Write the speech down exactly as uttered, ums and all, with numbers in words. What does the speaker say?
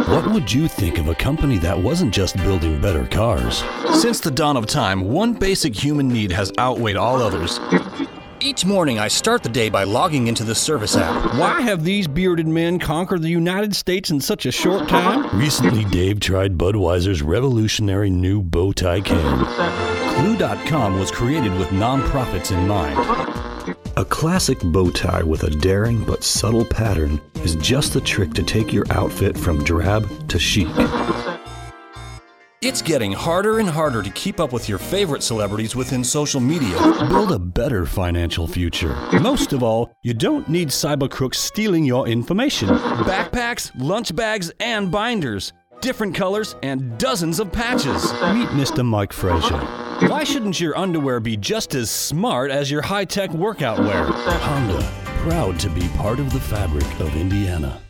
What would you think of a company that wasn't just building better cars? Since the dawn of time, one basic human need has outweighed all others. Each morning, I start the day by logging into the service app. Why have these bearded men conquered the United States in such a short time? Recently, Dave tried Budweiser's revolutionary new bow tie can. Clue dot com was created with nonprofits in mind. A classic bow tie with a daring but subtle pattern is just the trick to take your outfit from drab to chic. It's getting harder and harder to keep up with your favorite celebrities within social media. Build a better financial future. Most of all, you don't need cyber crooks stealing your information. Backpacks, lunch bags, and binders. Different colors and dozens of patches. Meet Mister Mike Frazier. Why shouldn't your underwear be just as smart as your high-tech workout wear? Honda, proud to be part of the fabric of Indiana.